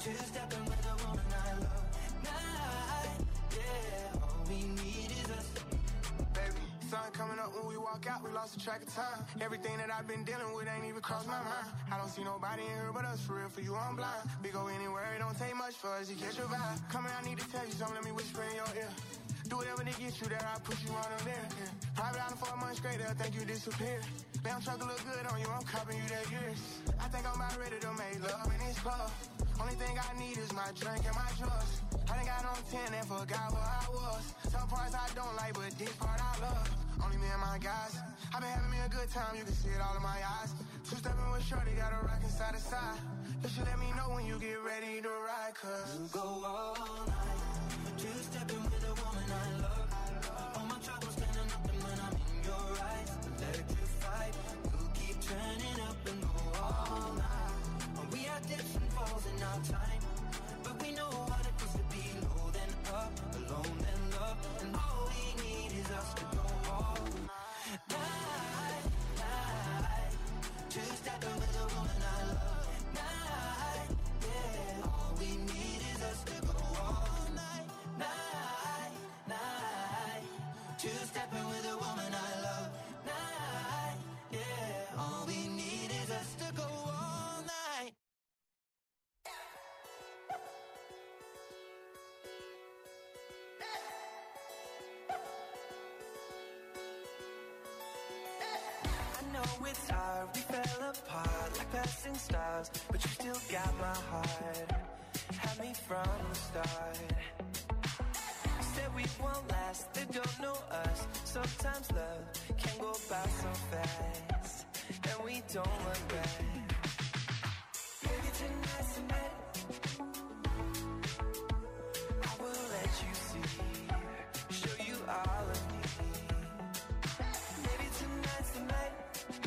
Two-stepping with a woman I love. Night, yeah, all we need is us. Baby, sun coming up when we walk out, we lost the track of time. Everything that I've been dealing with ain't even crossed my mind. I don't see nobody in here but us, for real, for you I'm blind. We go anywhere, it don't take much for us to catch your vibe. Come here, I need to tell you something, let me whisper in your ear. Do whatever to get you there, I'll put you on them there. Yeah. Private island for a month straight, they'll think you disappeared. Damn truck look good on you, I'm copping you that years. I think I'm about ready to make love in this club. Only thing I need is my drink and my drugs. I done got on 10 and forgot where I was. Some parts I don't like, but this part I love. Only me and my guys. I've been having me a good time, you can see it all in my eyes. Two-stepping with shorty, got a rockin' side to side. You should let me know when you get ready to ride, cause we'll go all night. Two-stepping with a woman I love. All my troubles standing up and when I'm in your eyes. Electrified, we'll keep turning up and go all night. We had dips and falls in our time, but we know what it is to be low then up, alone then love. And all we need is us to go all night, night. Two-stepping with a woman I love. Night, yeah, all we need is us to go all night, night, night. Two-stepping with a woman I love. Night, yeah, all we need is us to go all night. I know it's hard, we fell apart like passing stars, but you still got my heart. Had me from the start. Said we won't last, they don't know us. Sometimes love can go by so fast, and we don't look back. Maybe tonight's the night I will let you see, show you all of me. Maybe tonight's the night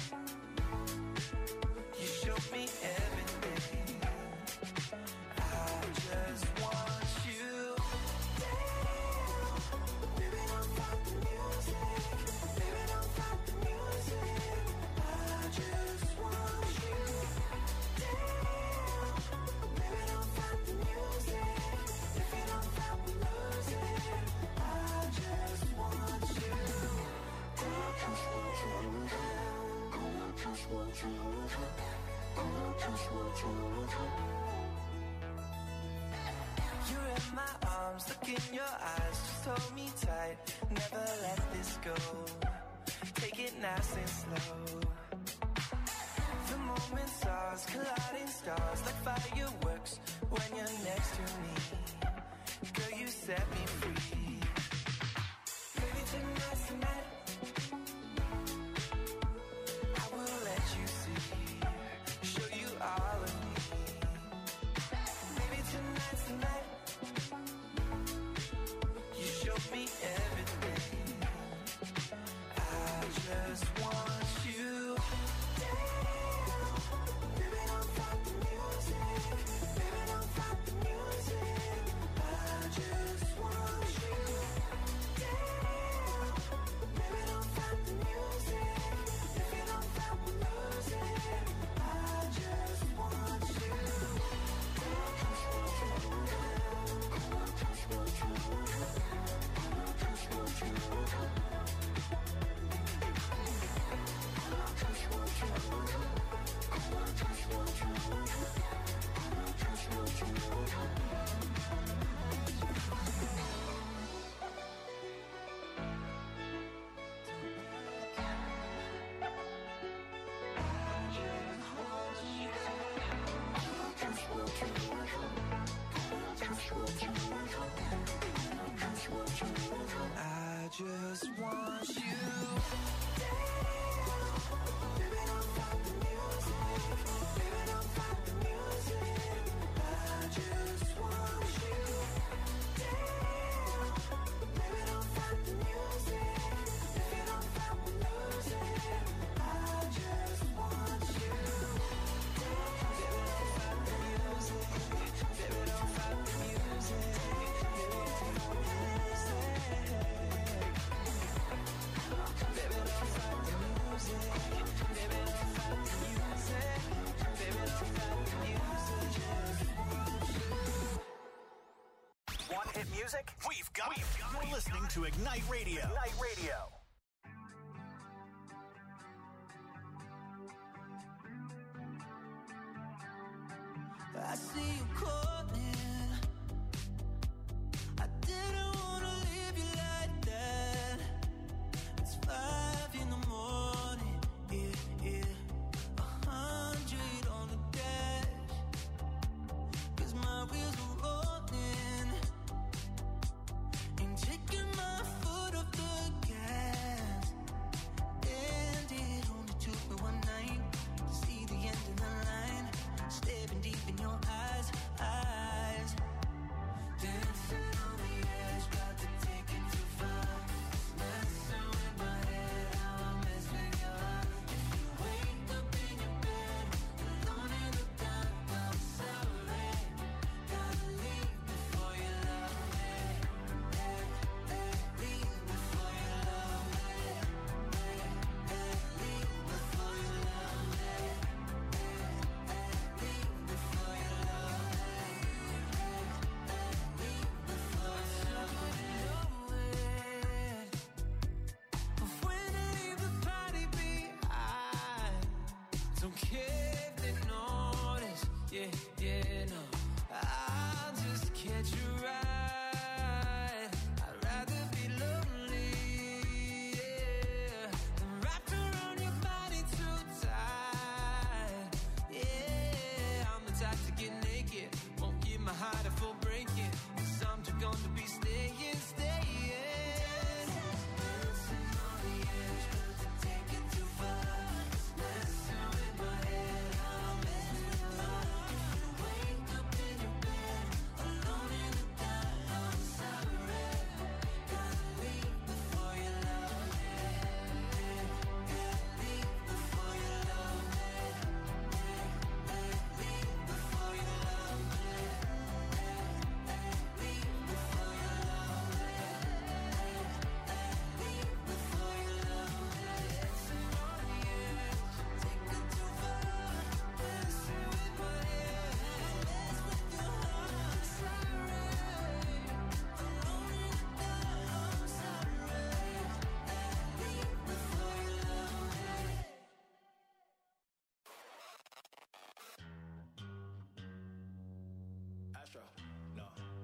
you show me everything. I just want you. Baby, don't stop the music. Baby, don't stop the music. I just want you. Baby, don't stop the music. If you don't stop the music, I just want you. I just want you. I just want you. I just want you. You're in my arms, look in your eyes, just hold me tight, never let this go, take it nice and slow. The moment stars, colliding stars, like fireworks, when you're next to me, girl you set me free. Maybe tonight's the night I will let you see, show you all of me. Maybe tonight's the night you show me everything. I just want you. Baby, don't stop the music. Baby, don't stop the music. I just want you. music? We've got it. You're listening to Ignite Radio. Ignite Radio. I see you calling. I didn't wanna leave you like that. It's 5 in the morning, yeah. 100 on the dash. 'Cause my wheels are rolling. Ain't taking my foot off the gas. And it only took me one night to see the end of the line. Staring deep in your eyes. Dancing on the edge, got to take it too far. Messing with my head, how I mess with your heart. If you wake up in your bed, alone in the dark, I'm sorry. Gotta leave before you love me. Leave before you love me. Leave before you love me. Leave before you love me. But when I leave the party behind, don't care if they notice. Yeah, no. I'll just catch a ride. I'd rather be lonely, yeah, than wrapped around your body too tight. Yeah, I'm the type to get naked. Won't give my heart a full breaking. 'Cause I'm just gonna be staying. Dancing on the edge, got to take it too far. Messing with my head, how I mess with your heart. If you wake up in your bed, alone in the dark, I'm sorry. Gotta leave before you love me. Leave before you love me. Leave before you love me. Leave before you love me. Leave before you love me. Dancing on the edge, take it too far. Messing with my head, mess with your heart. Sorry, alone in the dark, I'm sorry. Leave before you love me. Astro, no.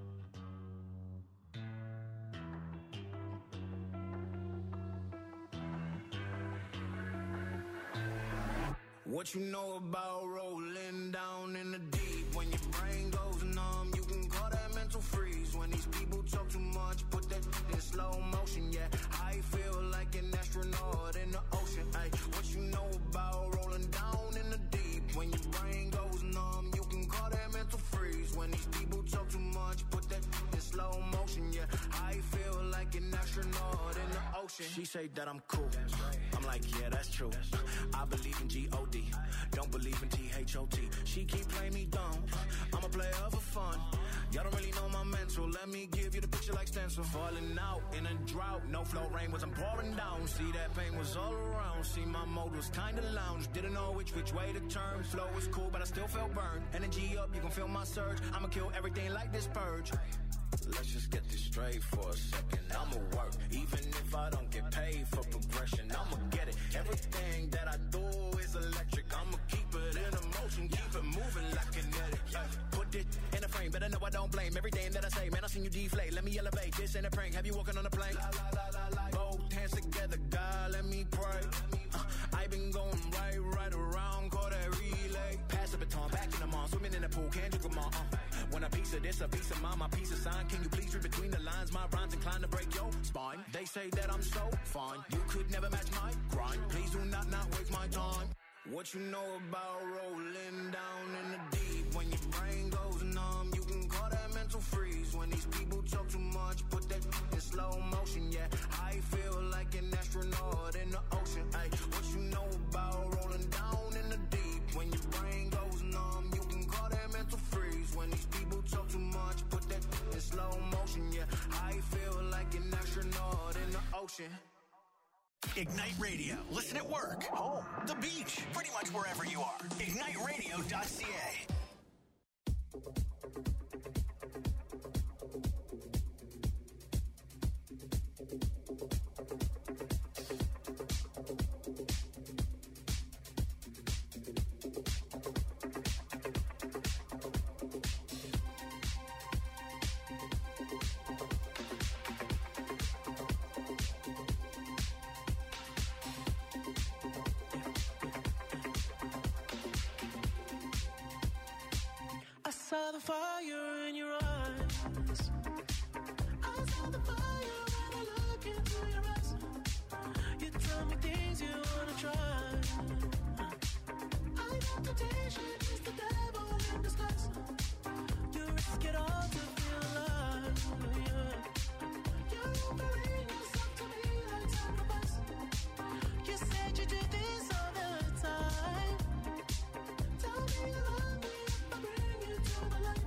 What you know about rolling down in the deep? When your brain goes numb, you can call that mental freeze. When these people talk too much, put that in slow motion, yeah. I feel like an astronaut in the ocean, ay. What you know about rolling down in the deep? When your brain goes numb, you can call that mental freeze. When these people talk too much, put that in slow motion, yeah. I feel like an astronaut in the ocean. She say that I'm cool. I'm like, yeah, that's true. I believe in G-O-D. Don't believe in T-H-O-T. She keep playing me dumb. I'm a player for fun. Y'all don't really know my mental. Let me give you the picture like stencil. Falling out in a drought. No flow rain wasn't pouring down. See, that pain was all around. See, my mode was kinda lounge. Didn't know which way to turn. Flow was cool, but I still felt burned. Energy up, you can feel my surge. I'ma kill everything like this purge. Let's just get this straight for a second. I'ma work, even if I don't get paid for progression. I'ma get it. Everything that I do is electric. I'ma keep it in motion, keep it moving like kinetic. Put it in a frame, better know I don't blame everything that I say. Man, I seen you deflate. Let me elevate. This ain't a prank. Have you walking on a plane? Both hands together, God, let me pray. I been going right around, call that relay. Pass the baton, back in the mall, swimming in the pool, can't drink them all. Want a piece of this, a piece of mine, my piece of sign. Can you please read between the lines? My rhymes inclined to break your spine. They say that I'm so fine. You could never match my grind. Please do not waste my time. What you know about rolling down in the deep? When your brain goes numb, you can call that mental freeze. When these people talk too much, put that in slow motion, yeah. I feel like an astronaut in the ocean, ay. What you know about rolling down in the deep? When your brain goes numb, you can call that mental freeze. When these people talk too much, put that in slow motion, yeah. I feel like an astronaut in the ocean. Ignite Radio. Listen at work, home, the beach, pretty much wherever you are. IgniteRadio.ca. saw the fire in your eyes. I saw the fire when I look into your eyes. You tell me things you wanna try. I know temptation is the devil in disguise. You risk it all to feel alive, yeah. You're offering yourself to me like sacrifice. You said you do this all the time. Tell me you love me if I bring you to the light.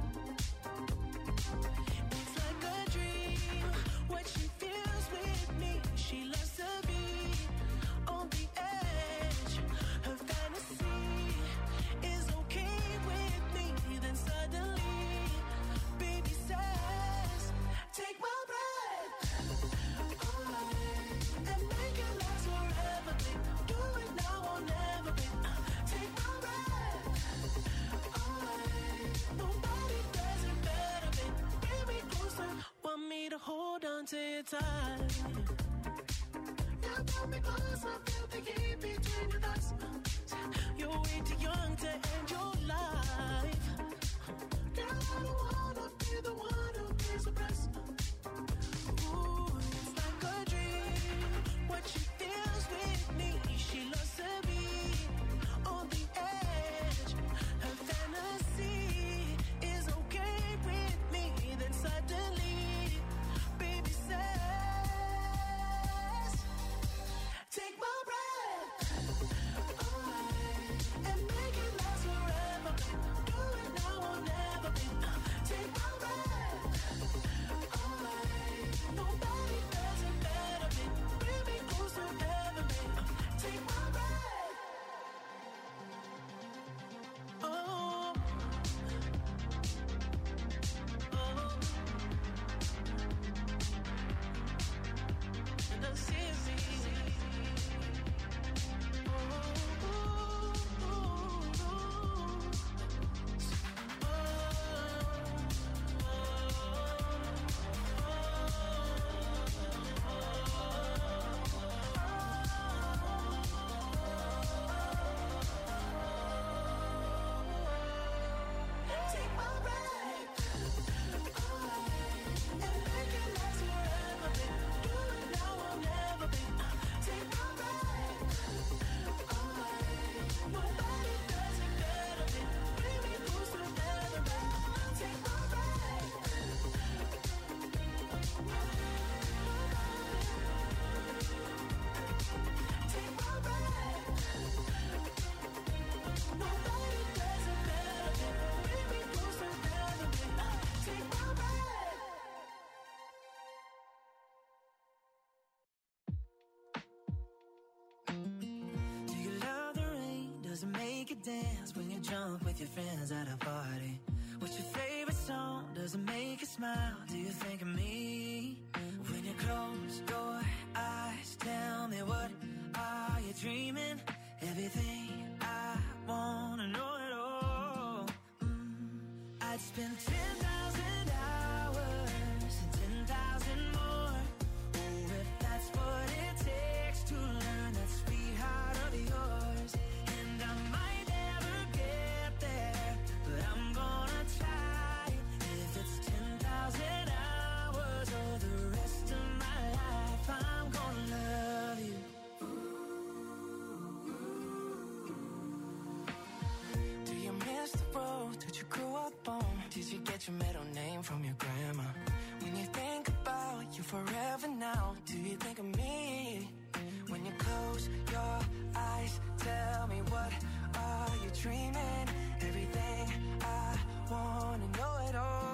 It's like a dream, what she feels with me. She loves to be on the edge. Her fantasy is okay with me. Then suddenly, baby says, take my breath away and make it last forever, babe. Do it now or never, babe. Take my breath away. Nobody does it better, babe. Bring me closer. Want me to hold on to your tight. You pull me closer, feel the heat between your thighs. You're way too young to end your life. Girl, I don't wanna be the one who pays the price. Ooh, it's like a dream, what she feels with me. She loves to be on the edge. Her fantasy is okay with me. Then suddenly, baby says, take my breath away and make it last forever. Do it now or never, babe. Take my breath away. Nobody does it better, babe. Bring me closer ever, babe. Take my breath. Oh, and I see take my breath away and make it last forever, babe. Do it now or never, babe. Take my breath away. Nobody does it better, babe. Bring me closer ever, babe. Take my breath. Take my breath. Nobody does it better, babe. Bring me closer ever, babe. Take my breath. Do you love the rain? Does it make you dance when you're drunk with your friends at a party? What's your favorite song? Does it make you smile? Do you think of me? When you close your eyes, tell me what are you dreaming? Everything I wanna know it all. I'd spend 10,000 hours and 10,000 more. Oh, if that's what it takes to learn that sweetheart of yours. And I might never get there, but I'm gonna try. If it's 10,000 hours or the rest of my life, I'm gonna love you. Do you miss the road that you grew up on? Did you get your middle name from your grandma? When you think about you forever now, do you think of me? When you close your eyes, tell me what are you dreaming? Everything I wanna know it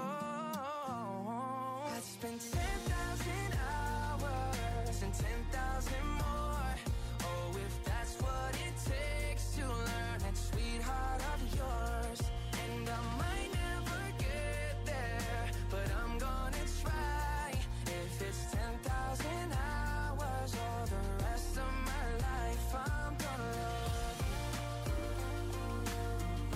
all. I'd spend 10,000 hours and 10,000 more. Oh, if that's what it takes to learn that sweetheart of yours. And I might never get there, but I'm gonna try. If it's 10,000 hours or the rest of my life, I'm gonna love you.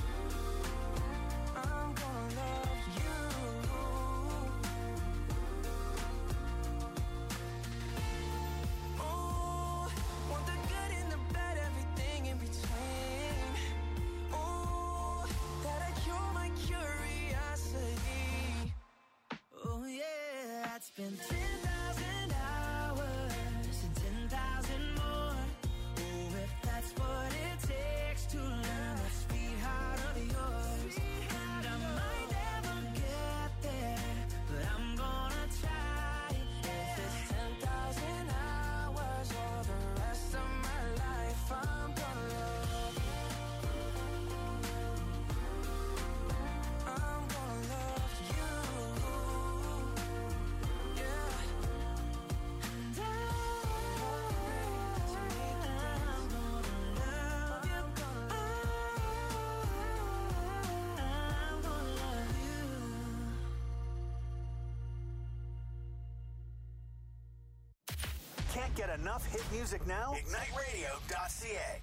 get enough hit music now? IgniteRadio.ca.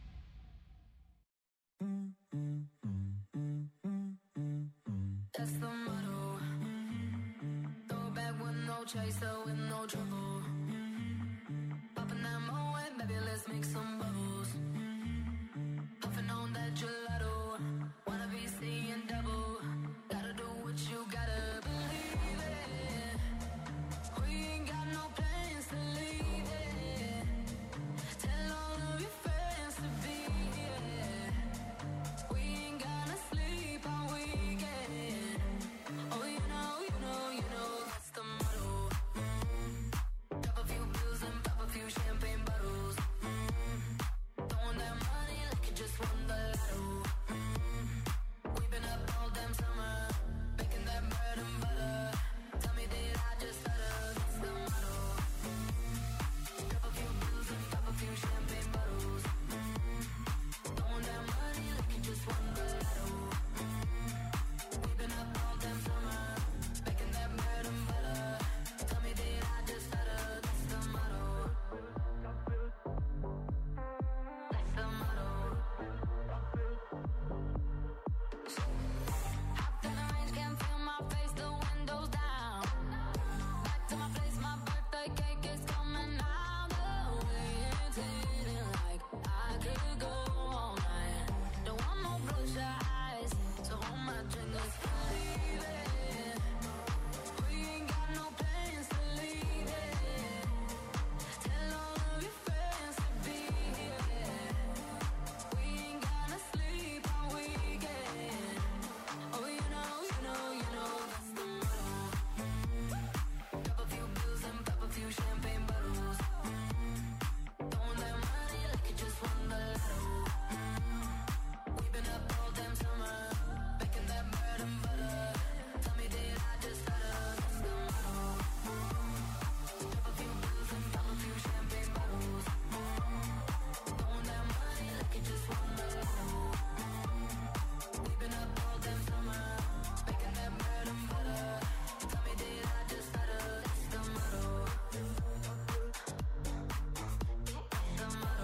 That's the motto. Throw it back with no chaser, with no trouble. Popping that Moet, baby, let's make some bubbles. Puffing on that gelato. Wanna be seeing double. Gotta do what you gotta believe it. We ain't got no plans to leave it. Tell all of your friends to be here. We ain't gonna sleep all weekend. Oh, you know, that's the motto. Drop a few bills and pop a few champagne bottles. Throwing that money like you just won the lotto. We've been up all damn summer, making that bread and butter. Tell me did I just stutter? That's the motto. Drop a few bills and pop a few champagne bottles. Throwing that money like you just won the lotto. We've been up all damn summer, making that bread and butter. Tell me did I just stutter? That's the motto. That's the motto. Hopped in the range, can't feel my face, the windows down. Back to my place, my birthday cake is coming out. The way it's hitting like I could go all night. Don't want no bloodshot eyes, so hold my drink, let's believe it. We ain't got no plans to leave it. Tell all of your friends to be here. We ain't gonna sleep all weekend. Oh, you know, that's the motto. Drop a few bills and pop a few champagne bottles. Throwing that money like you just won the lotto. We've been up all damn summer, making that bread and butter. Tell me did I just stutter? That's the motto. Drop a few bills and pop a few champagne bottles. Throwing that money like you just won the lotto. We've been up all damn summer, making that bread and butter. Tell me did I just stutter? That's the motto. That's the motto.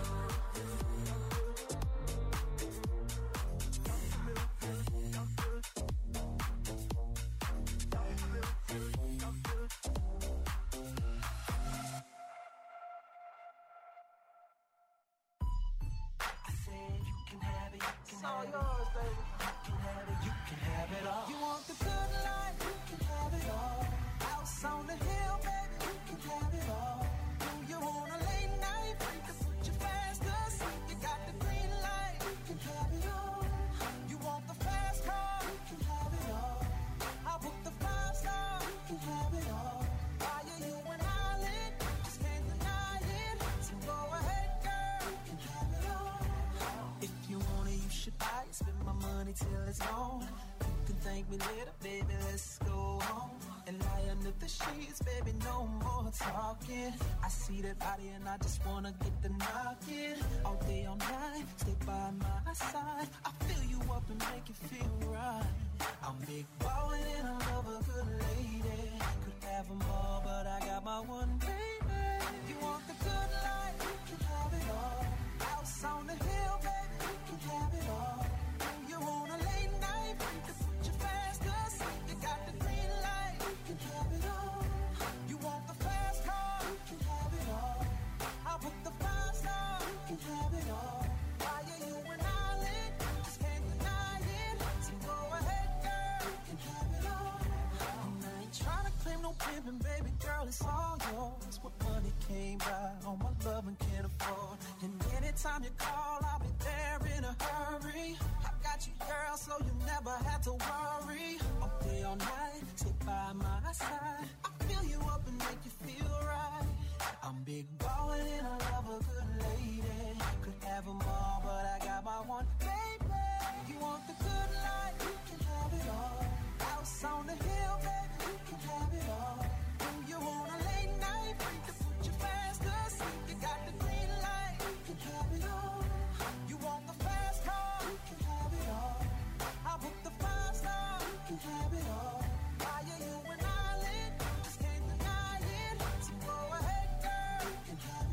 I said you can have it, you can have it. Yours, baby. You can have it, you can have it all. You want the good life, you can have it all. House on the hill, baby, you can have it all. Do you want a late night? We can put you faster, so you got the green light, you can have it all. You want the fast car, you can have it all. I'll book the 5-star, you can have it all. Why are you an island? Just can't deny it. So go ahead, girl, you can have it all. If you want it, you should buy it. Spend my money till it's gone. You can thank me later, baby, let's go home. And lie under the sheets, baby, no more talking. I see that body and I just wanna get the knocking. All day, all night, stay by my side. I fill you up and make you feel right. I'm big ballin' and I love a good lady. Could have them all, but I got my one baby. You want the good life, you can have it all. House on the hill, baby, you can have it all. You want a late night, we can put you faster, so you got the green light, you can have it all. You want the fast car, you can have it all. I'll put the 5-star, you can have it all. Why are you an island? Just can't deny it. So go ahead, girl, you can have it all. And I ain't tryna claim no pimpin', baby girl, it's all yours. What money came by, all my love and can't afford. And anytime you call, I'll be there in a hurry. I got you, girl, so you never have to worry. All day, all night, stay by my side. I fill you up and make you feel right. I'm big ballin' and I love a good lady. Could have them all, but I got my one baby. You want the good life, you can have it all. House on the hill, baby, you can have it all. Do you want a late night? We can put you faster, so you got the green light, you can have it all. You want the fast car, you can have it all. I'll book the 5-star, you can have it all. Why are you an island? Just can't deny it. So go ahead, girl, you can have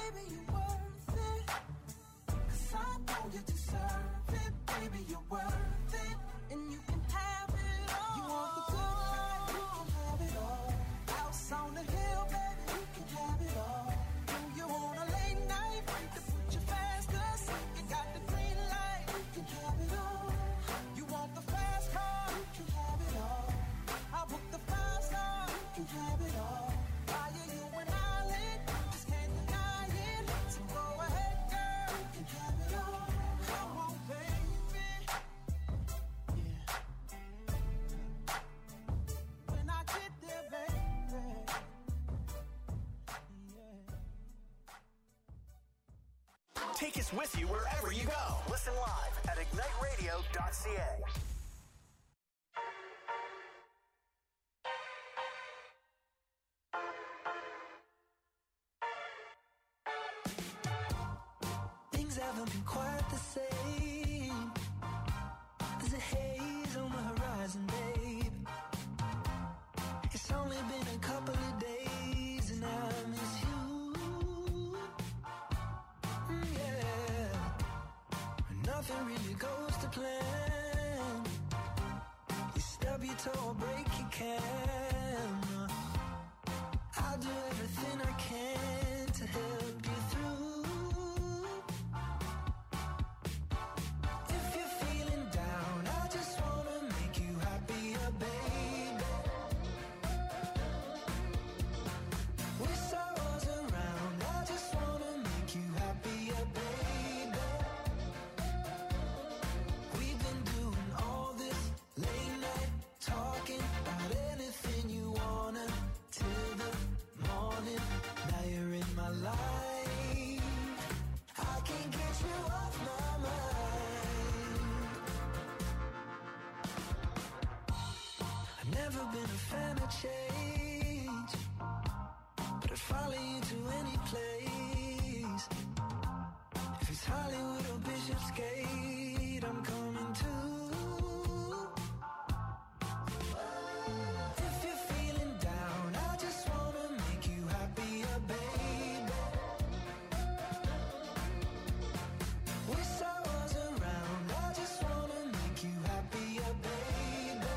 baby, you're worth it. 'Cause I know you deserve it, baby, you're worth it. And you can have it all. You want the good life, you can have it all. House on the hill, baby, you can have it all. Do you want a late night to put you fast? 'Cause you got the green light, you can have it all. You want the fast car, you can have it all. I'll book the 5-star, you can have it all. Buy you an island, just can't deny it. So go ahead, girl, you can have it all. Come on, baby. Yeah. When I get there, baby. Yeah. Take us with you wherever you go. Listen live at igniteradio.ca. Things haven't been quite the same. There's a haze on the horizon, babe. It's only been a couple of days and I miss you. Yeah. Nothing really goes to plan. You stub your toe or break your camera. I'll do everything I can to help you through. If you're feeling down, I just wanna make you happier, baby. With sorrows around, I just wanna make you happier, baby. We've been doing all this late night talking about anything you wanna till the morning. Now you're in my life. I can't get you off my mind. I've never been a fan of change, but I'd follow you to any place. If it's Hollywood or Bishopsgate, I'm coming too. If you're feeling down, I just wanna make you happier, baby. With sorrows around, I just wanna make you happier, baby.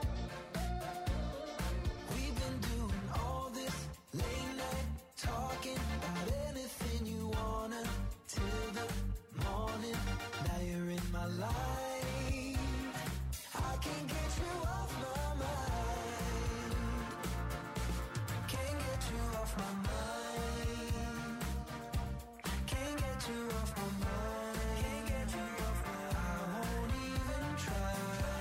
We've been doing all this late night talking about anything you wanna till the morning. Now you're in my life. I can't get you off my mind. Can't get you off my mind. Can't get you off my mind. Can't get you off my mind. I won't even try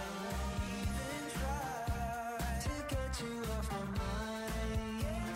to get you off my mind.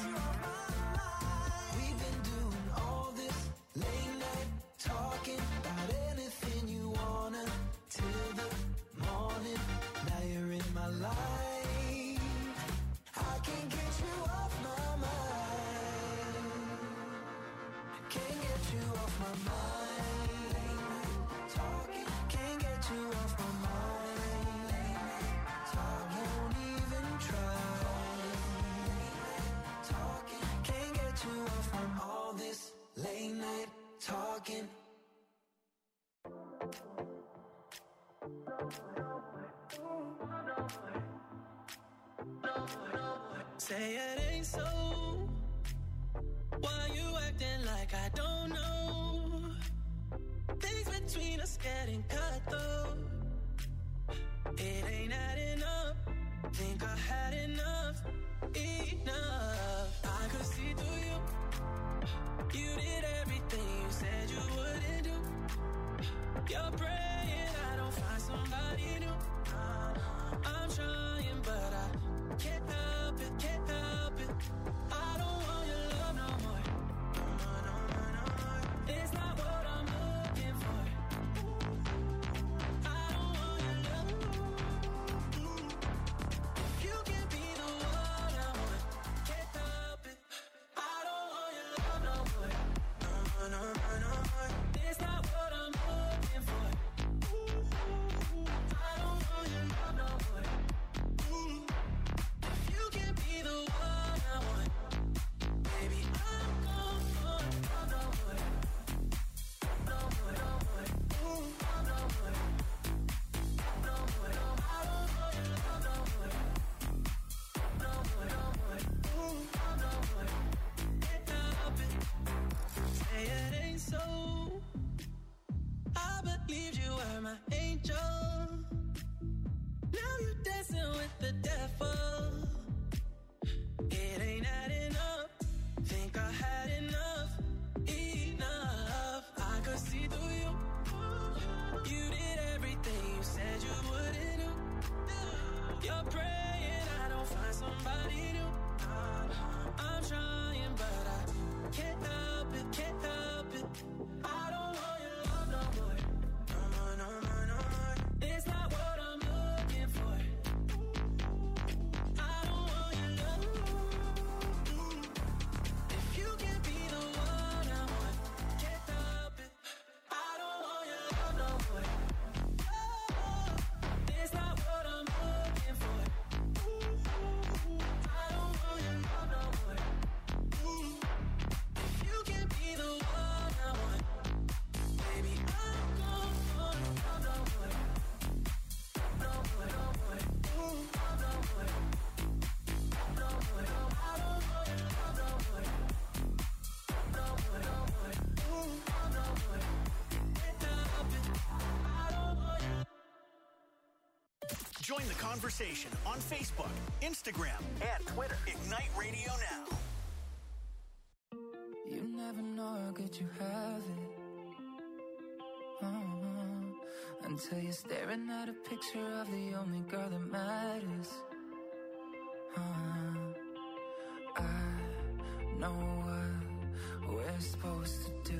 We've been doing all this late night talking about anything you wanna till the morning. Now you're in my life. I can't get you off my mind. Can't get you off my mind. Talking, can't get you off my mind. Won't even try. Talking, can't get you off from all this late night talking. Say it ain't so. Why you acting like I don't know? Things between us getting cut though. It ain't adding up. Think I had enough. I could see through you. You did everything you said you wouldn't do. You're praying I don't find somebody new. I'm trying but I can't help it, can't help it. I don't want your love no more. It's not what I'm looking for. I don't want your love. If you can be the one I want, can't help it. I don't want your love no more. It's not what I'm looking for. angel. Now you're dancing with the devil. It ain't adding up. Think I had enough. I could see through you. You did everything you said you wouldn't do. You're praying I don't find somebody new. I'm trying but I can't help it, can't help it. I don't want your love no more. No more, no more, no more. It's not what I'm looking for. I don't want your love. If you can be the one I want, can't help it. I don't want your love no more. It's not what I'm looking for. I don't want your love no more. If you can be the one I want, baby, I'm gone for love no more. No more, no more. Love no more. No more, no more. I don't want your love no more. No more, no more. Love no more. Can't help it. I don't want your. Join the conversation on Facebook, Instagram, and Twitter. Ignite Radio Now. You never know how good you have it. Until you're staring at a picture of the only girl that matters. I know what we're supposed to do.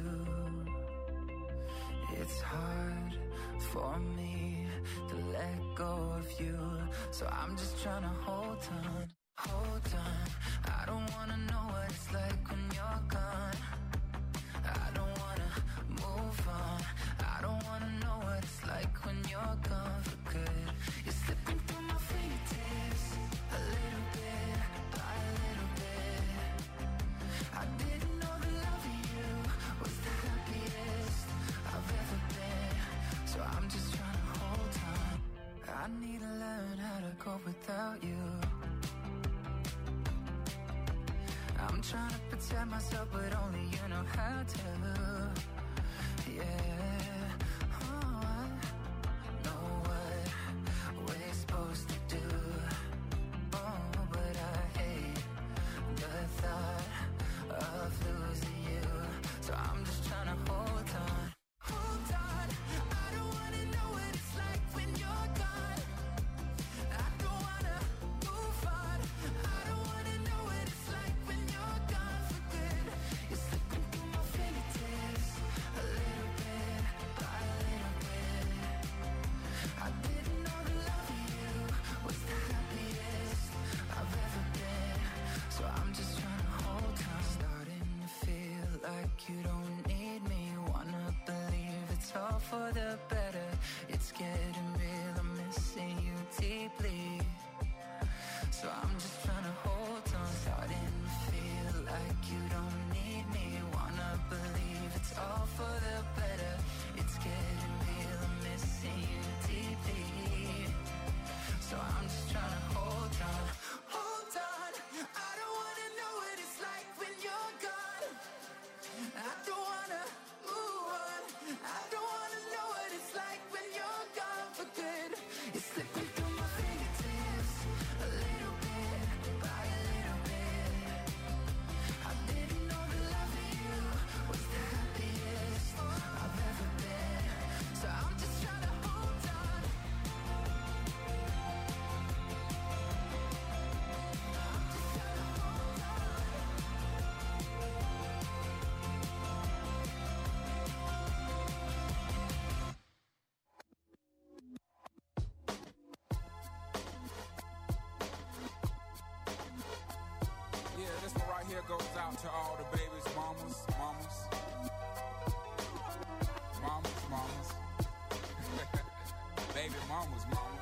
It's hard for me to let go of you. So I'm just trying to hold on, hold on. I don't wanna know what it's like when you're gone. I don't wanna move on. I don't wanna know what it's like when you're gone for good. You're slipping through my fingertips, a little bit by a little bit. I didn't know the love of you was the happiest I've ever been. So I'm just trying to hold on. I need to learn how to cope without you. I'm trying to protect myself, but only you know how to. Yeah. Oh, I know what we're supposed to do. Oh, but I hate the thought of losing you. So I'm just trying to hold on. Hold on. I don't wanna know what it's like when you're gone. I don't wanna move on. I don't wanna know what it's like when you're gone for good. You're slipping through my fingertips, a little bit by a little bit. I didn't know the love of you was the happiest I've ever been. So I'm just trying to hold on. Starting to feel like you don't need me. Wanna believe it's all for the better. It's getting real, I'm missing you deeply. So I'm just trying to hold on. Starting to feel like you don't need me. Wanna believe it's all for the better. It's getting real, I'm missing you deeply. So I'm just trying to hold on. Hold on. I don't wanna know what it's like when you're gone. I don't wanna move on. I don't wanna know what it's like when you're gone for good. You're slipping through my fingertips, a little bit by a little bit. I didn't know the love of you was the happiest I've ever been. So I'm just trying to hold on. Yeah, this one right here goes out to all the babies, mamas. Baby mamas.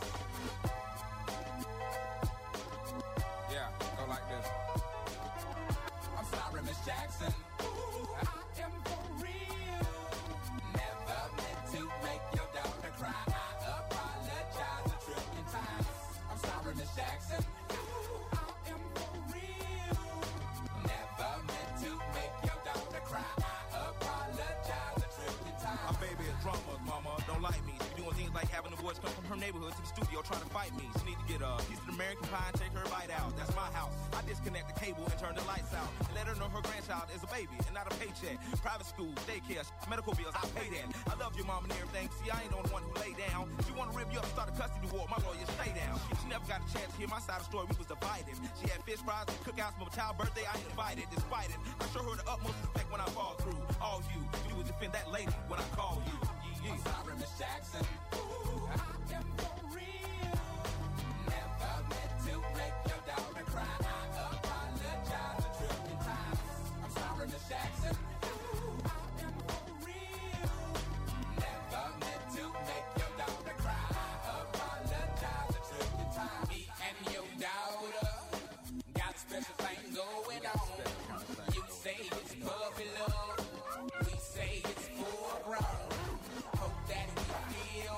Yeah, go like this. I'm sorry, Miss Jackson. Ooh, I am for real. Never meant to make your daughter cry. I apologize a trillion times. I'm sorry, Miss Jackson. Ooh, I am for real. Never meant to make your daughter cry. I apologize a trillion times. My baby is drama, mama. Don't like me. She doing things like having a boys come from her neighborhood to the studio trying to fight me. She need to get a piece of American pie and take her bite out. That's my house. I disconnect the cable and turn the lights out. And let her know her grandchild is a baby and not a paycheck. Private school, daycare, medical bills, I pay that. I love your mom and everything. See, I ain't the only one who lay down. She want to rip you up and start a custody war. My lawyer, stay down. She never got a chance to hear my side of the story. We was divided. She had fish fries and cookouts for my child's birthday. I invited. Despite it, I show her the utmost respect when I fall through. All you do is defend that lady when I call you. I'm sorry, Miss Jackson. Ooh, I am for real. Never meant to make your daughter cry. I apologize a trillion times. I'm sorry, Miss Jackson. Ooh, I am for real. Never meant to make your daughter cry. I apologize a trillion times. Me and your daughter got a special thing going on. You say it's puppy love. We say it's full grown. Hope that we feel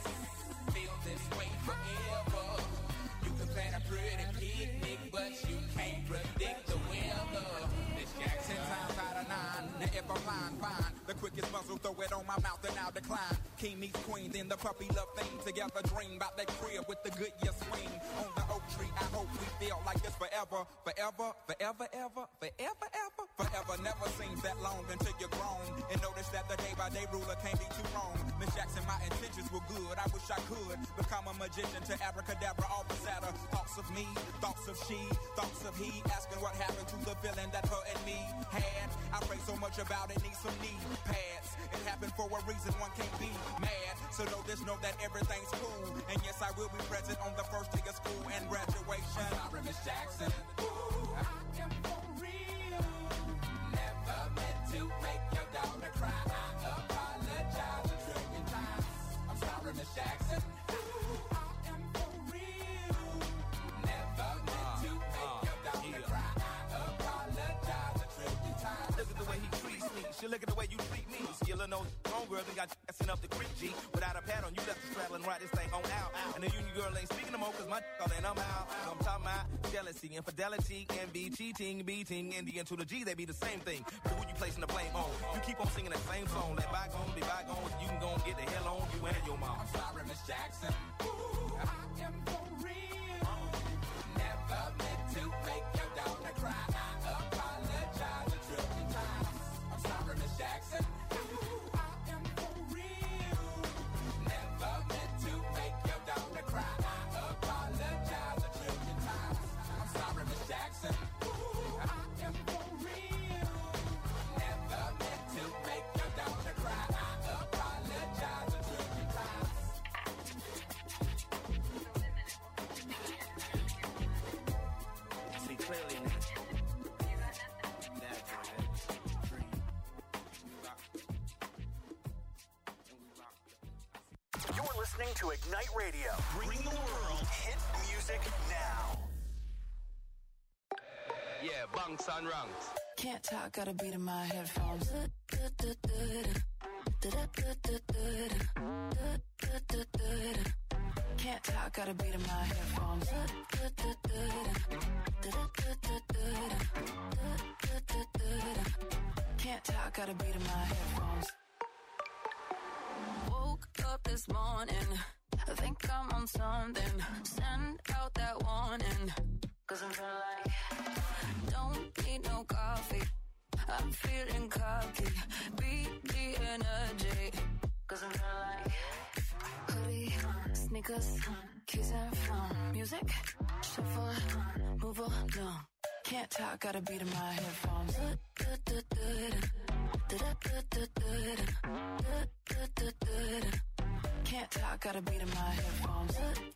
this way forever. You can plan a pretty picnic, but you can't predict the weather. Miss Jackson, times out of 9. Now if I'm lying, fine. The quickest muzzle, throw it on my mouth and I'll decline. King meets queen, then the puppy love thing. Together dream about that crib with the good year swing. On the oak tree, I hope we feel like this forever. Forever, forever, ever, forever, ever. Forever never seems that long until you're grown. And notice that the day-by-day ruler can't be too wrong. Miss Jackson, my intentions were good. I wish I could become a magician to abracadabra, all the sadder. Thoughts of me, thoughts of she, thoughts of he. Asking what happened to the feeling that her and me had. I pray so much about it, need some knee pads. It happened for a reason, one can't be mad. So know this, know that everything's cool. And yes, I will be present on the first day of school and graduation. I'm sorry, Miss Jackson. Ooh, I am for real. Never meant to make your daughter cry. I apologize a trillion times. I'm sorry, Miss Jackson. Ooh, I am for real. Never meant to make your daughter cry. I apologize a trillion times. Look at the way he treats me. She look at the way you treat me. Skillin' those homegirls and got sent up the creek, G. Without a pad on, you left the straddle and ride this thing on out. And the union girl ain't speaking no more, cause my all in, I'm out. So I'm talking about jealousy, infidelity, envy, cheating, beating, and the N to the G, they be the same thing. But who you placing the blame on? You keep on singing that same song. Let bygones be bygones. You can go and get the hell on you and your mom. I'm sorry, Miss Jackson. Ooh, I am for real. Never meant to make your daughter cry. I apologize a trillion times. I'm sorry, Miss Jackson. Ooh, I am for real. Never meant to make your daughter cry. I apologize a trillion times. I'm sorry, Miss Jackson. Ooh, I am for real. Never meant to make your daughter cry. I apologize a trillion times. See clearly now. You're listening to Ignite Radio. Bring the world hit music now. Yeah, bunks and ranks. Can't talk, got a beat in my headphones. Can't talk, got a beat in my headphones. Can't talk, got a beat in my headphones. Woke up this morning, I think I'm on something. Send out that warning, cause I'm feeling like don't need no coffee. I'm feeling cocky, beat the energy, cause I'm feeling like hoodie, sneakers, keys and phone. Music, shuffle, move along. Can't talk, got a beat in my headphones. Can't talk, got a beat in my headphones.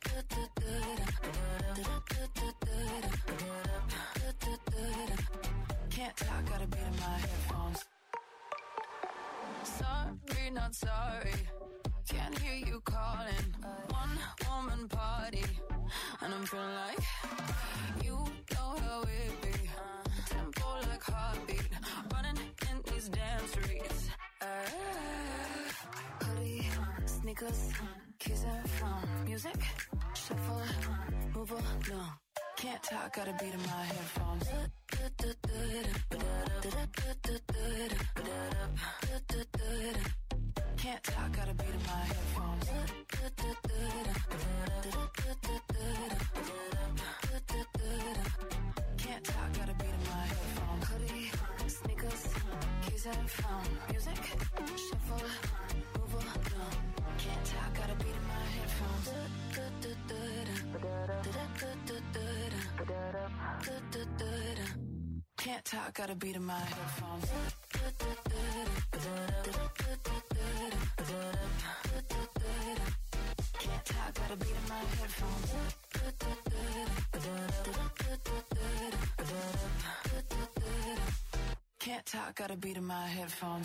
Can't talk, got a beat in my headphones. Sorry, not sorry. Can't hear you calling. One woman party, and I'm feeling like you know how it be. Tempo like heartbeat, running in these damn streets. Hoodie, sneakers, keys and phone. Music, shuffle, move along. Can't talk, got a beat in my headphones. Can't talk, got a beat in my headphones. Can't talk, got a beat in my headphones. Hoodie, sneakers, keys I found. Music, shuffle, move on. Can't talk, got a beat in my headphones. Can't talk, got a beat in my headphones. Can't talk, got a beat in my headphones. Can't talk, got a beat in my headphones.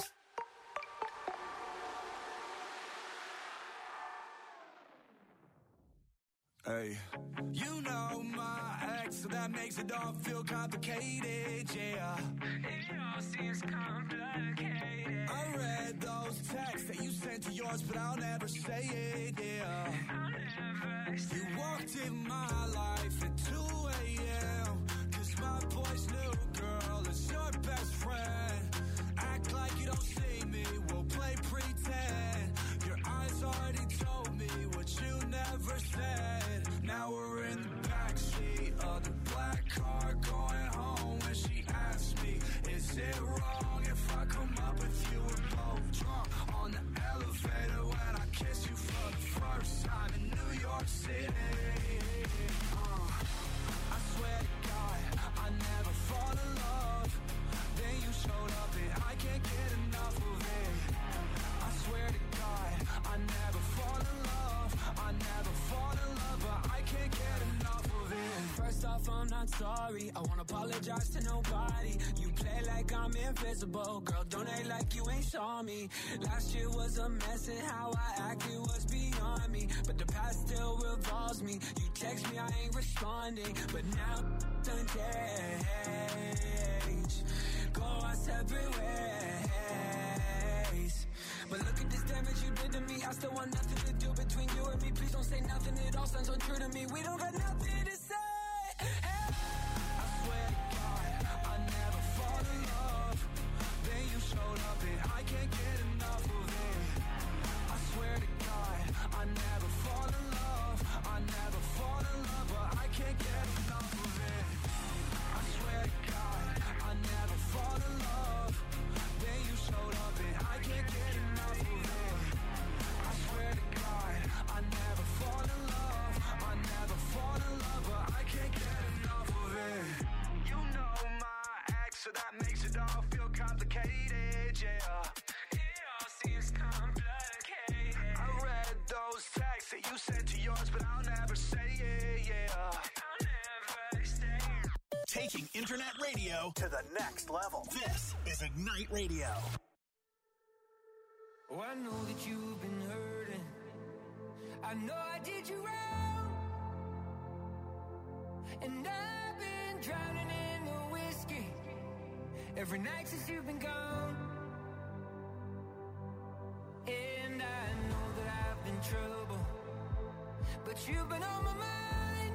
Hey, you know my ex, so that makes it all feel complicated, yeah. It all seems complicated. I read those texts that you sent to yours, but I'll never say it, yeah. I'll never say you walked in my life at 2 a.m. Cause my boy's new girl is your best friend. Act like you don't see me, we'll play pretend. Your eyes already told me what you never said. Now we're in the backseat of the black car going home. When she asked me, is it wrong if I come up with you? We're both drunk on the elevator when I kiss you for the first time in New York City. I swear to God, I never fall in love. Then you showed up and I can't get enough of it. I swear to God, I never fall in love. I never fall in love, but I can't get enough of it. First off, I'm not sorry. I won't apologize to nobody. You play like I'm invisible. Girl, don't act like you ain't saw me. Last year was a mess and how I acted was beyond me. But the past still revolves me. You text me, I ain't responding. But now done change. Go our separate ways. But look at this damage you did to me. I still want nothing to do between you and me. Please don't say nothing, it all sounds untrue to me. We don't got nothing to say. Hey. I swear to God, I never fall in love. Then you showed up and I can't get enough of it. I swear to God, I never fall in love. I never fall in love, but I can't get enough of it. I swear to God, I never fall in love. Then you showed up and I can't get enough of it. I swear to God, I never fall in love. I never fall in love, but I can't get enough of it. You know my ex, so that makes it all feel complicated, yeah. It all seems complicated. I read those texts that you sent to yours, but I'll never say it, yeah. I'll never say it. Taking internet radio to the next level. This is Ignite Radio. Oh, I know that you've been hurting. I know I did you wrong. And I've been drowning in the whiskey every night since you've been gone. And I know that I've been trouble, but you've been on my mind.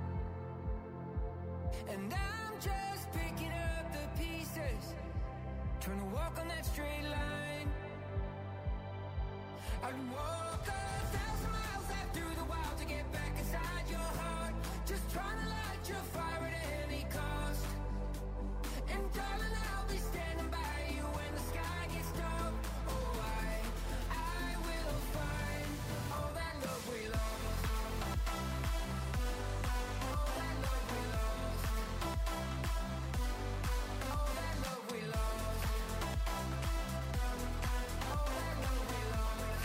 And I'm just picking up the pieces, trying to walk on that straight line. I'd walk 1,000 miles out through the wild to get back inside your heart. Just trying to light your fire at any cost. And darling, I'll be standing by you when the sky gets dark. Oh, I will find all that love we lost. All that love we lost. All that love we lost. All that love we lost.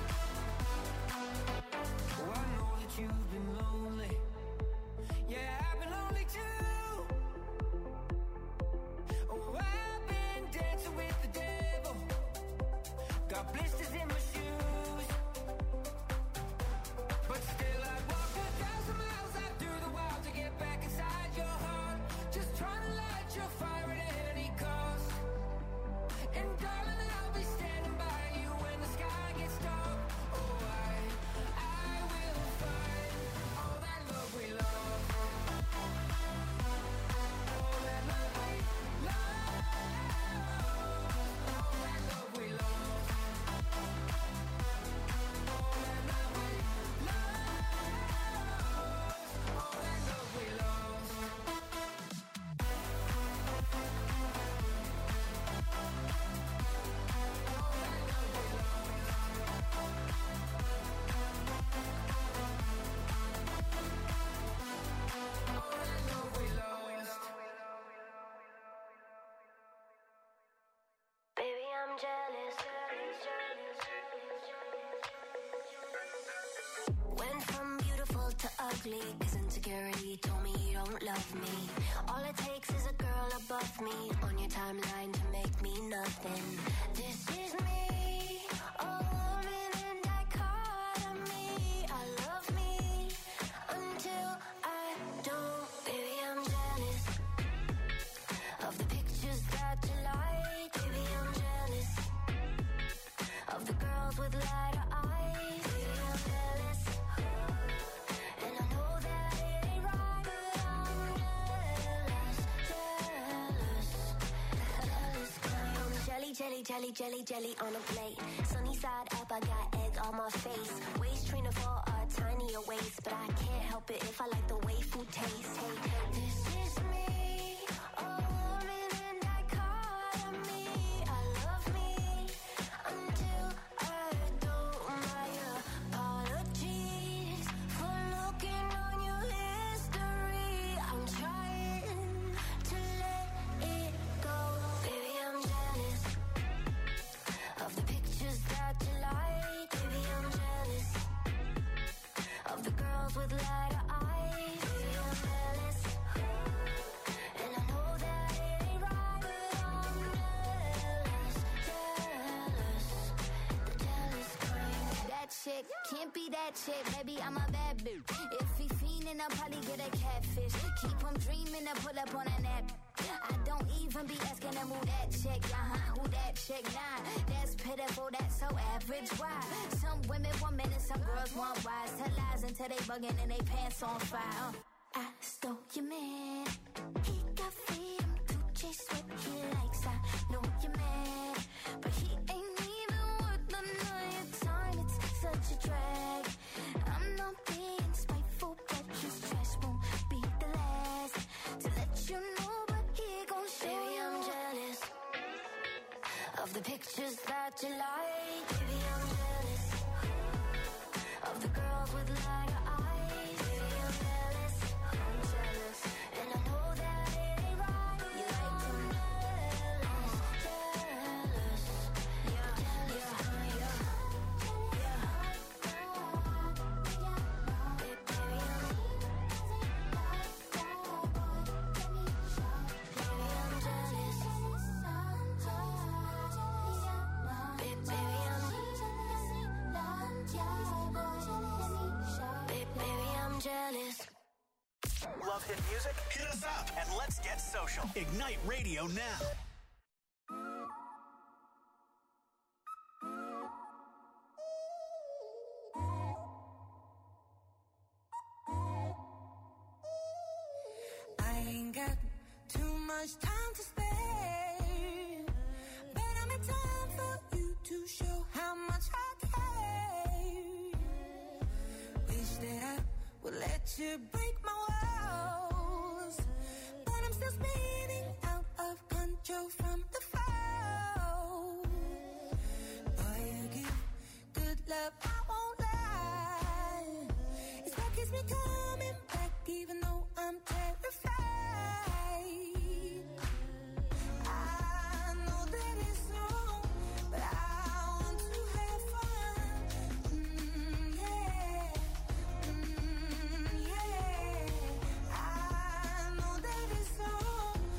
Oh, I know that you've been lonely. Yeah, I've softly, cause insecurity told me you don't love me. All it takes is a girl above me on your timeline to make me nothing. This is me, a woman in dichotomy. I love me until I don't. Baby, I'm jealous of the pictures that you like. Baby, I'm jealous of the girls with lighter eyes. Baby, I'm jealous, and I know that it ain't right, but I'm jealous. Jelly on a plate. Sunny side up, I got egg on my face. Waist trainer for a tinier waist, but I can't help it if I like the way food tastes. Hey, this is me, a woman in dichotomy. I love me until I don't. My apologies for looking on your history. I'm trying to let it go. Baby, I'm jealous of the pictures that you like. Baby, I'm jealous of the girls with lighter eyes. Baby, I'm jealous, and I know that it ain't right, but I'm jealous. The jealous kind. That chick can't be that chick, baby, I'm a bad bitch. If he fiendin', I'll probably get a catfish. Keep him dreaming to pull up on a nap. I don't even be asking him who that chick, who that chick, nah. That's pitiful, that's so average, why? Some women want men and some girls want wise. Tell lies until they bugging and they pants on fire. I stole your man. He got freedom to chase what he likes. I know you're mad, but he ain't even worth the night time. It's such a drag. I'm not being spiteful, but his trash won't be the last to let you know. But he gon' show. Baby, I'm jealous of the pictures that you like. Baby, I'm jealous of the girls with lighter eyes. Baby, I'm jealous, and I know that it ain't right. You like to jealous, yeah. Jealous. Love hit music? Hit us up and let's get social. Ignite Radio now. I ain't got too much time to spare, but I'm in time for you to show how much I care. Wish that I would let you break my walls, but I'm still spinning out of control from the fall. Boy, you give good love, I won't lie. It's what keeps me coming back even though I'm terrified. I know that it's wrong, but I want to have fun. Yeah. I know that it's wrong,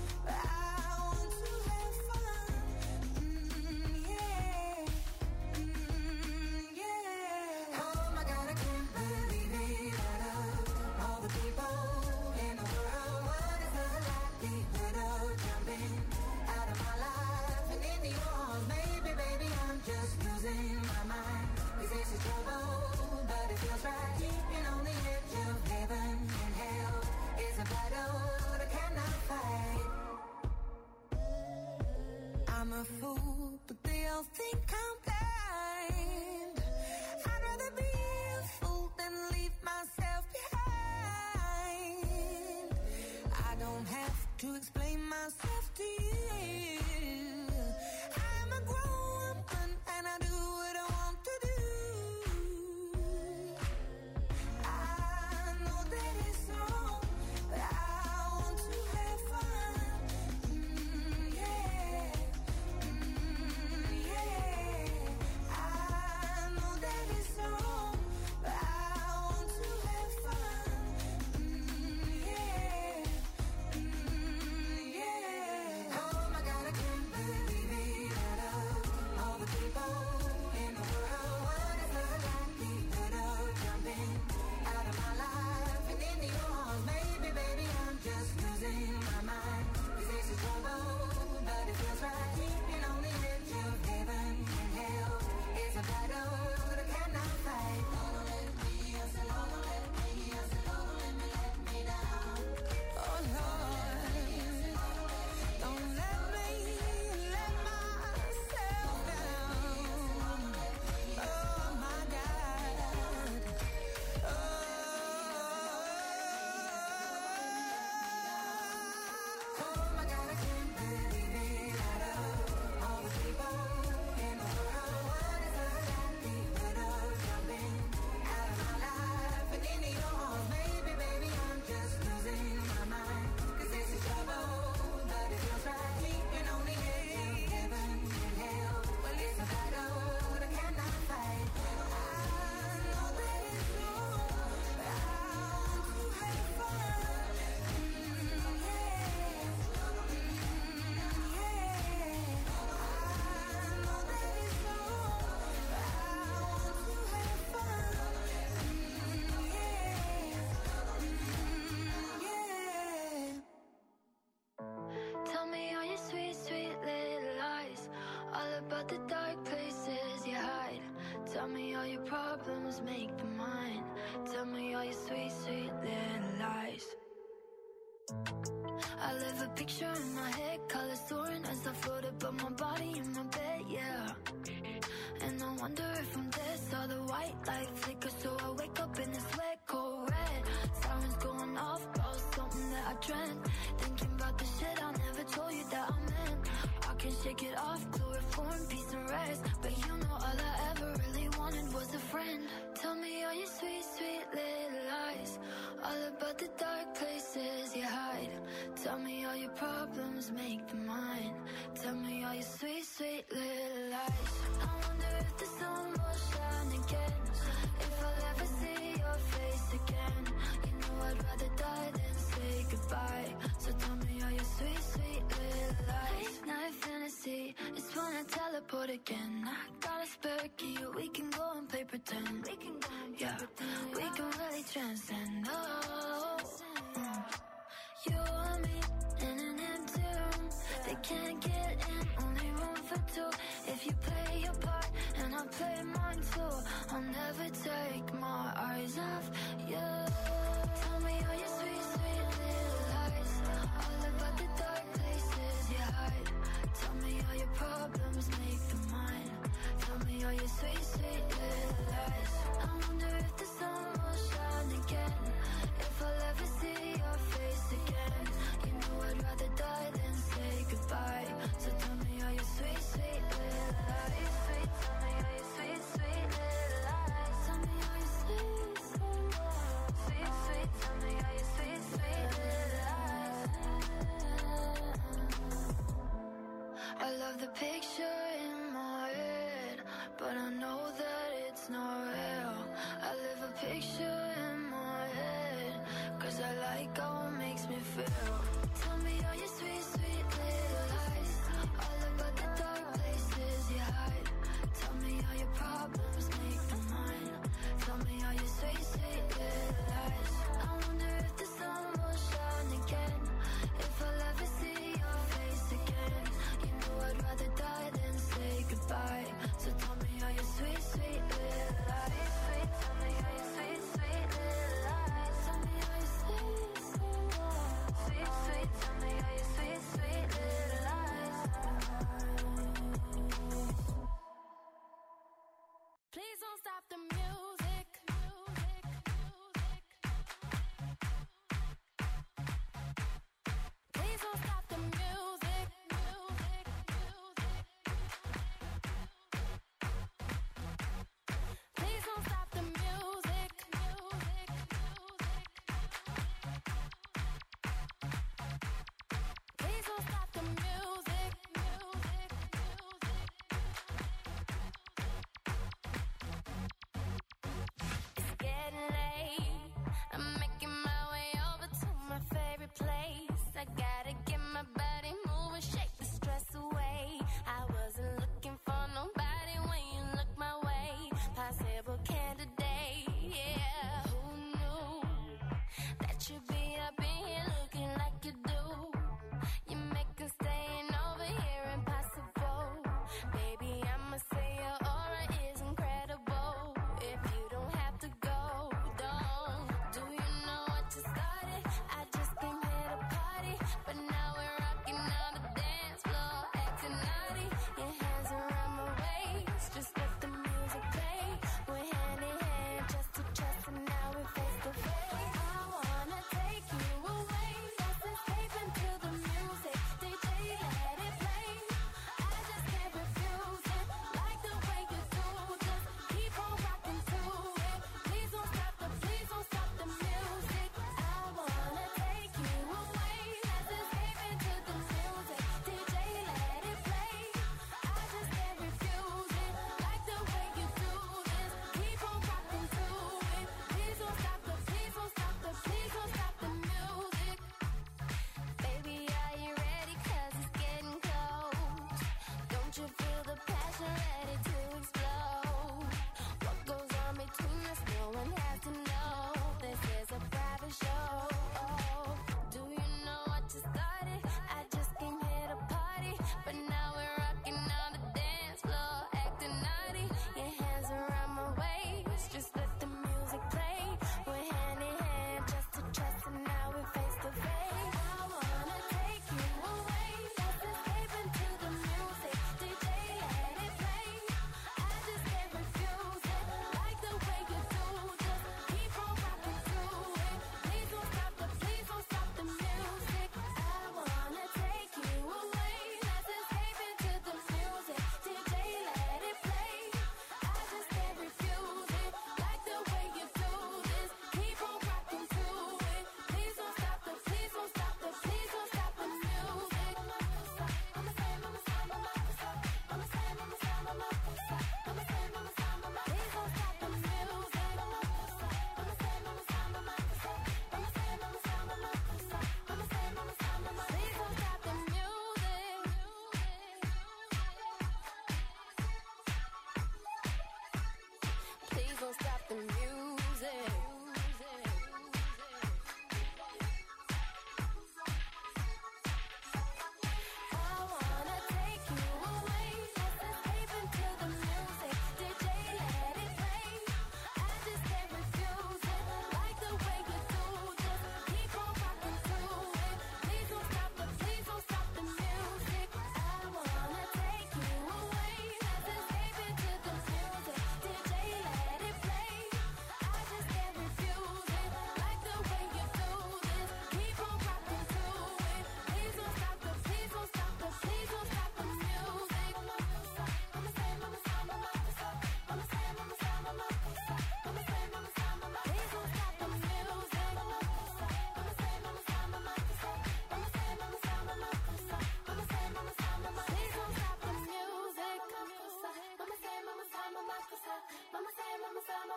all your problems make them mine. Tell me all your sweet, sweet little lies. I live a picture in my head, colors soaring as I float above my body in my bed, yeah. And I wonder if I'm dead, saw the white light flicker, so I wake up in this wet, cold red. Sirens going off, about something that I dreamt. Thinking about the shit I never told you that I meant. I can shake it off, chloroform, peace and rest. But you know all I ever really wanted was a friend. Tell me all your sweet, sweet little lies, all about the dark places you hide. Tell me all your problems, make them mine. Tell me all your sweet, sweet little lies. I wonder if the sun will shine again, if I'll ever see your face again. You know I'd rather die than say goodbye. So tell me all your sweet, sweet little lies. Night fantasy, it's when I teleport again. I got a spare key, we can go and play pretend. We can go and play pretend. We can really transcend. Oh, you and me in an empty room. They can't get in, only room for two. If you play your part and I play mine too, I'll never take my eyes off you. Tell me all your sweet, sweet little lies, all about the dark places you hide. Tell me all your problems, make them mine. Tell me all your sweet, sweet little lies. I wonder if the sun will shine again, if I'll ever see your face again. You know I'd rather die than say goodbye. So tell me all your sweet, sweet little lies. Sweet, tell me all your sweet, sweet little lies. Tell me all your sweet, sweet, sweet, sweet. Tell me all your sweet, sweet little lies. I love the picture in my head, but I know that it's not real. I live a picture in my head, 'cause I like how it makes me feel. Tell me all your sweet, sweet little lies, all about the dark places you hide. Tell me all your problems, make them mine. Tell me all your sweet, sweet little lies. I wonder if the sun will shine again, if I'll ever see your face again. You know I'd rather die than say goodbye. So tell me all your sweet, sweet little lies. Sweet, tell me all your sweet, sweet little lies. Tell me all your sweet, sweet, sweet, tell me all your sweet, sweet little lies. Please don't stop the music. Please don't stop the music. Please don't stop the music. Please don't stop the music.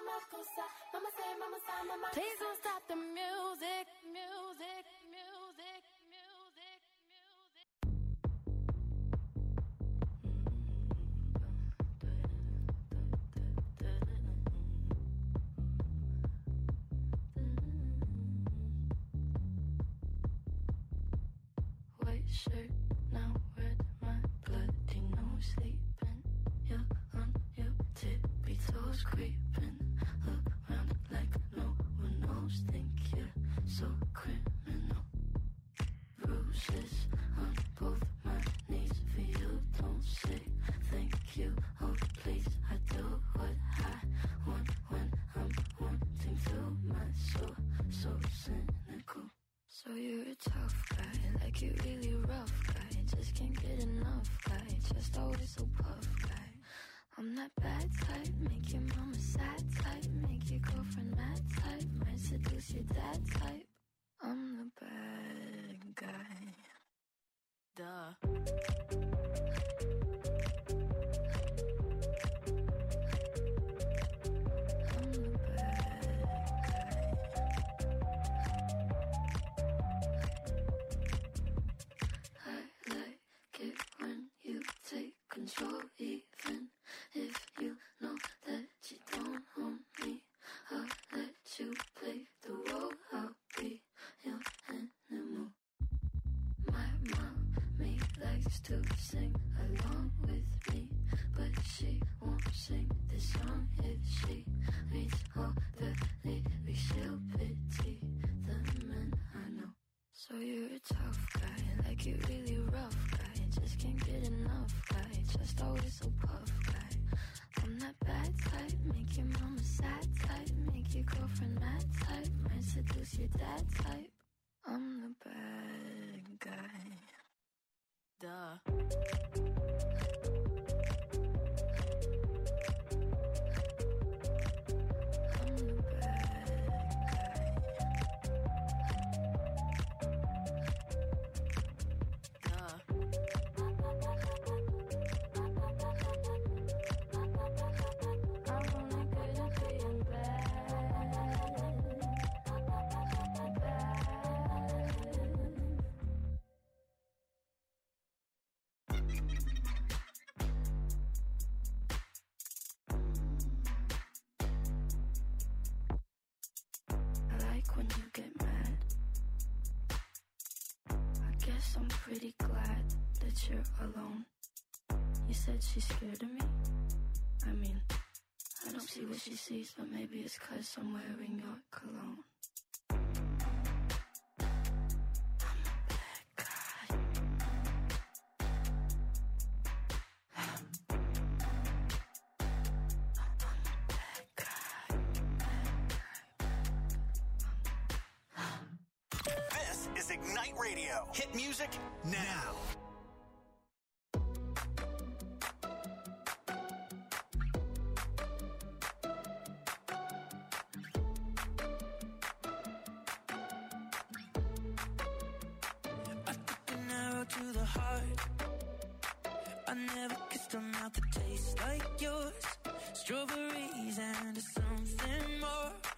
cosa. Mama say, mama say, mama. Please don't stop the music, music, music, music, music. White shirt, now red, my bloody nose sleeping. You're on your tippy toes, creeping around like no one knows. Think you're so criminal. Bruises on both my knees for you. Don't say thank you, oh please. I do what I want when I'm wanting to. My soul, so cynical. So you're a tough guy, like you really rough guy. Just can't get enough guy, just always so puff guy. I'm that bad type, make your mama sad type, make your girlfriend mad type, might seduce your dad type. I'm the bad guy. Duh. Control, even if you know that you don't own me. I'll let you play the role. I'll be your animal. My mommy likes to sing along with me, but she won't sing this song if she reads all the lyrics. She'll pity the men I know. So you're a tough guy, like you really rough guy. Just can't get enough guy, just always so puff guy. I'm that bad type, make your mama sad type, make your girlfriend mad type, might seduce your dad type. I'm the bad guy. Duh. When you get mad, I guess I'm pretty glad that you're alone. You said she's scared of me. I mean, I don't see what she sees, but maybe it's 'cause I'm wearing your cologne. Ignite Radio. Hit music now. I took an arrow to the heart. I never kissed a mouth that tastes like yours. Strawberries and something more.